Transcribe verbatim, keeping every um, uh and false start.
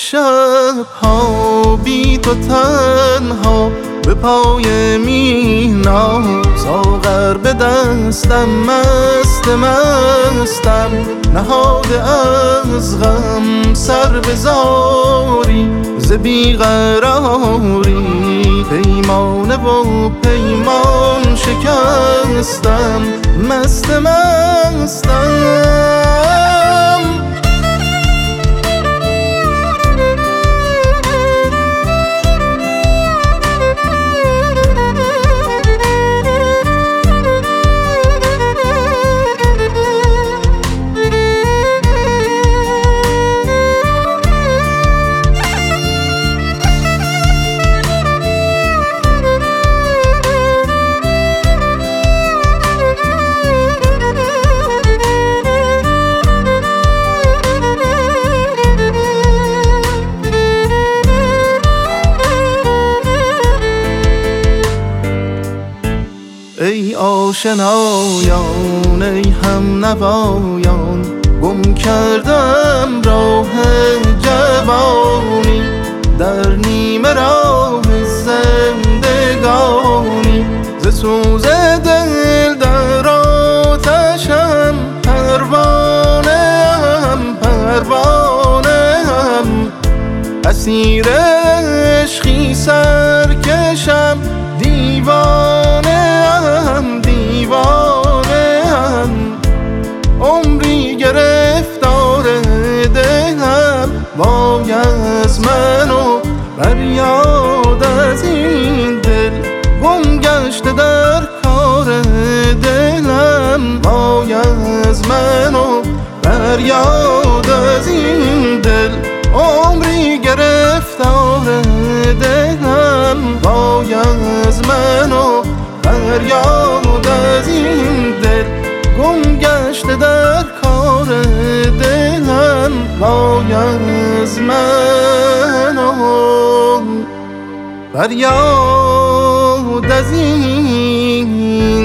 شب ها بی تو تنها به پای مینا، ساغر به دستم مست مستم، نهاده از غم سر به زاری، ز بیقراری پیمانه و پیمان شکستم، مست مستم. ای آشنایان ای هم نوایان، گم کردم راه جوانی، در نیمه راه زندگانی، ز سوز دل در آتشم، پروانه‌ام پروانه‌ام، اسیر عشقی سرکشم، دیوانه‌ام دیوانه‌ام، عمری گرفتار دلم، وای از من و فریاد از این دل، گم گشته در کار دلم، وای از من و فریاد از این دل، عمری گرفتار دلم، وای از من و فریاد از این دل، گم گشته در کار دلم، وای از من و فریاد از این